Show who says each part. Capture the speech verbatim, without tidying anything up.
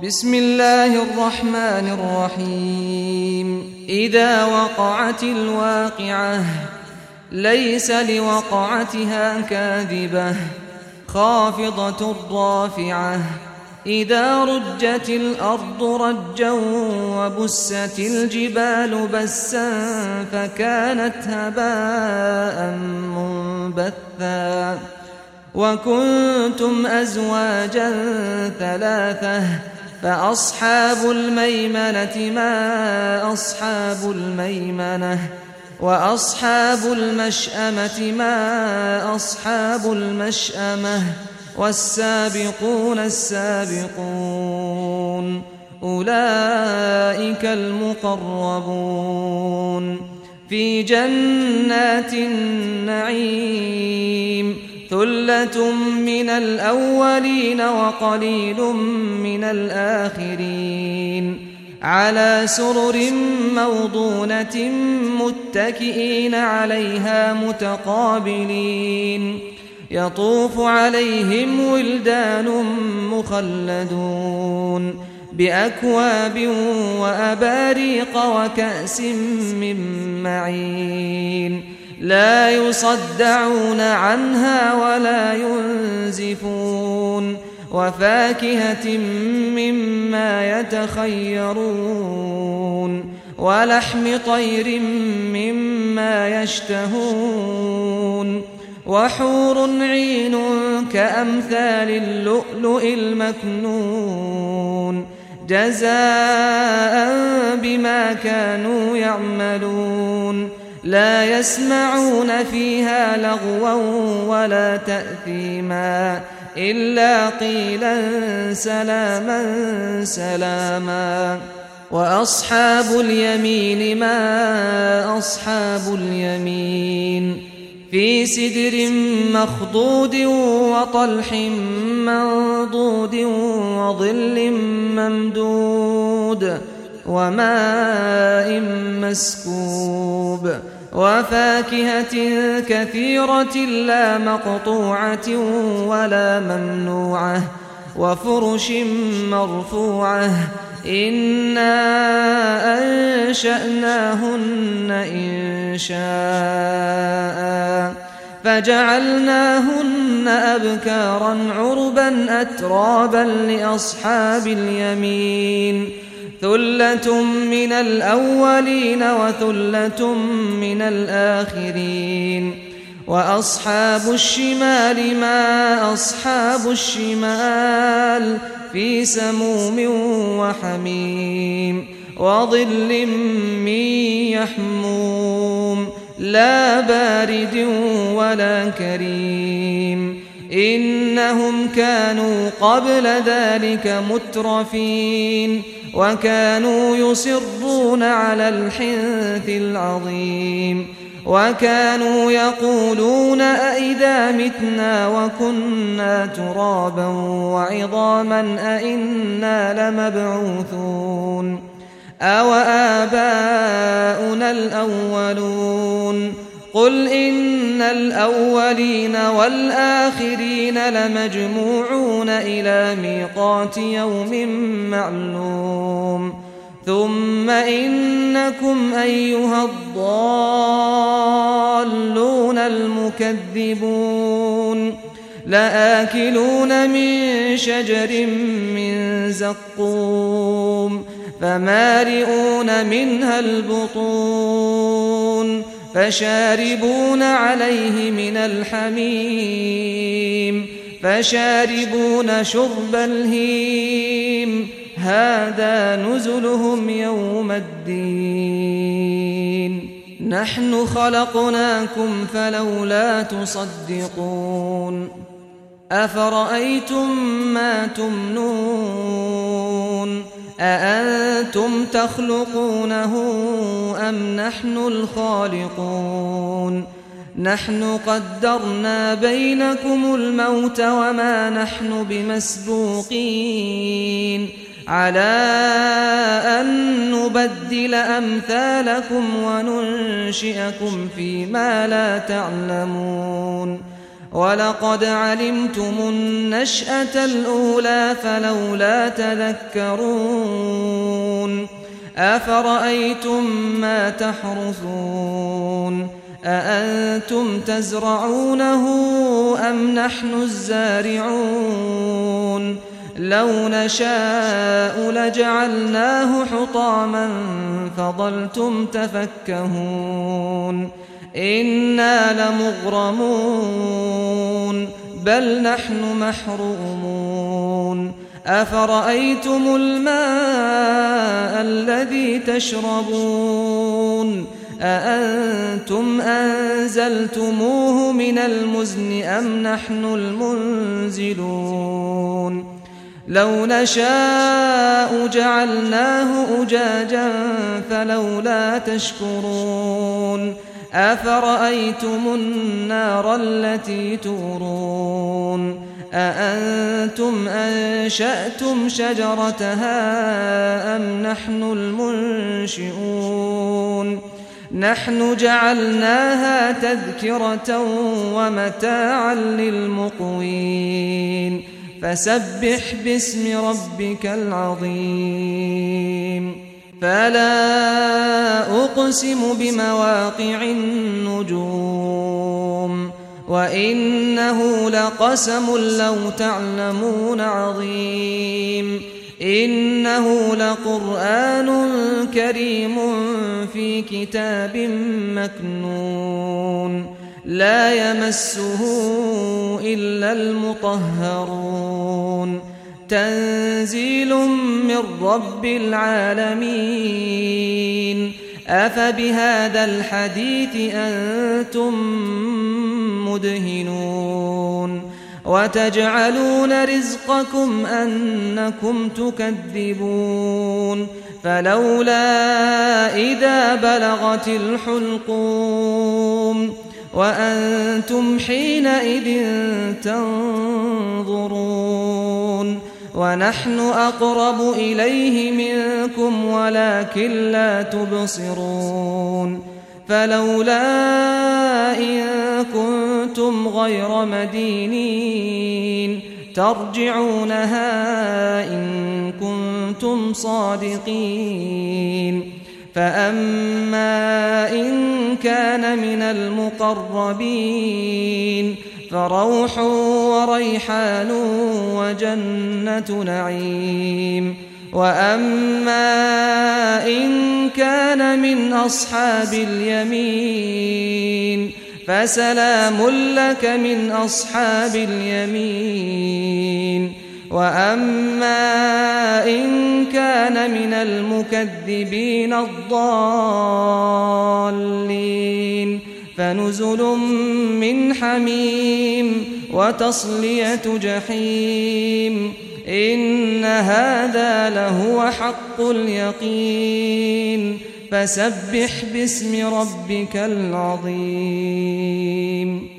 Speaker 1: بسم الله الرحمن الرحيم إذا وقعت الواقعة ليس لوقعتها كاذبة خافضة رافعة إذا رجت الأرض رجا وبست الجبال بسا فكانت هباء منبثا وكنتم أزواجا ثلاثة فأصحاب الميمنة ما أصحاب الميمنة وأصحاب المشأمة ما أصحاب المشأمة والسابقون السابقون أولئك المقربون في جنات النعيم ثلة من الأولين وقليل من الآخرين على سرر موضونة متكئين عليها متقابلين يطوف عليهم ولدان مخلدون بأكواب وأباريق وكأس من معين لا يصدعون عنها ولا ينزفون وفاكهة مما يتخيرون ولحم طير مما يشتهون وحور عين كأمثال اللؤلؤ المكنون جزاء بما كانوا يعملون لا يسمعون فيها لغوا ولا تأثيما إلا قيلا سلاما سلاما وأصحاب اليمين ما أصحاب اليمين في سدر مخضود وطلح منضود وظل ممدود وماء مسكوب وفاكهة كثيرة لا مقطوعة ولا ممنوعة وفرش مرفوعة إنا أنشأناهن إن شاء فجعلناهن أبكارا عربا أترابا لأصحاب اليمين ثلة من الأولين وثلة من الآخرين وأصحاب الشمال ما أصحاب الشمال في سموم وحميم وظل من يحموم لا بارد ولا كريم إنهم كانوا قبل ذلك مترفين وكانوا يصرون على الحنث العظيم وكانوا يقولون أئذا متنا وكنا ترابا وعظاما أئنا لمبعوثون أو آباؤنا الأولون قل إن الأولين والآخرين لمجموعون إلى ميقات يوم معلوم ثم إنكم أيها الضالون المكذبون لآكلون من شجر من زقوم فمالئون منها البطون فشاربون عليه من الحميم فشاربون شرب الهيم هذا نزلهم يوم الدين نحن خلقناكم فلولا تصدقون أفرأيتم ما تمنون أأنتم تخلقونه أم نحن الخالقون نحن قدرنا بينكم الموت وما نحن بمسبوقين على أن نبدل أمثالكم وننشئكم فيما لا تعلمون ولقد علمتم النشأة الأولى فلولا تذكرون أفرأيتم ما تحرثون أأنتم تزرعونه أم نحن الزارعون لو نشاء لجعلناه حطاما فظلتم تفكهون إنا لمغرمون بل نحن محرومون أفرأيتم الماء الذي تشربون أأنتم أنزلتموه من المزن أم نحن المنزلون لو نشاء جعلناه أجاجا فلولا تشكرون أفرأيتم النار التي تورون أأنتم أنشأتم شجرتها أم نحن المنشئون نحن جعلناها تذكرة ومتاعا للمقوين فسبح باسم ربك العظيم فلا أقسم بمواقع النجوم وإنه لقسم لو تعلمون عظيم إنه لقرآن كريم في كتاب مكنون لا يمسه إلا المطهرون تنزيل من رب العالمين أفبهذا الحديث أنتم مدهنون وتجعلون رزقكم أنكم تكذبون فلولا إذا بلغت الحلقوم وأنتم حينئذ تنظرون ونحن أقرب إليه منكم ولكن لا تبصرون فلولا إن كنتم غير مدينين ترجعونها إن كنتم صادقين فأما إن كان من المقربين فروح وريحان وجنة نعيم وأما إن كان من أصحاب اليمين فسلام لك من أصحاب اليمين وأما إن كان من المكذبين الضالين فنزل من حميم وتصلية جحيم إن هذا لهو حق اليقين فسبح باسم ربك العظيم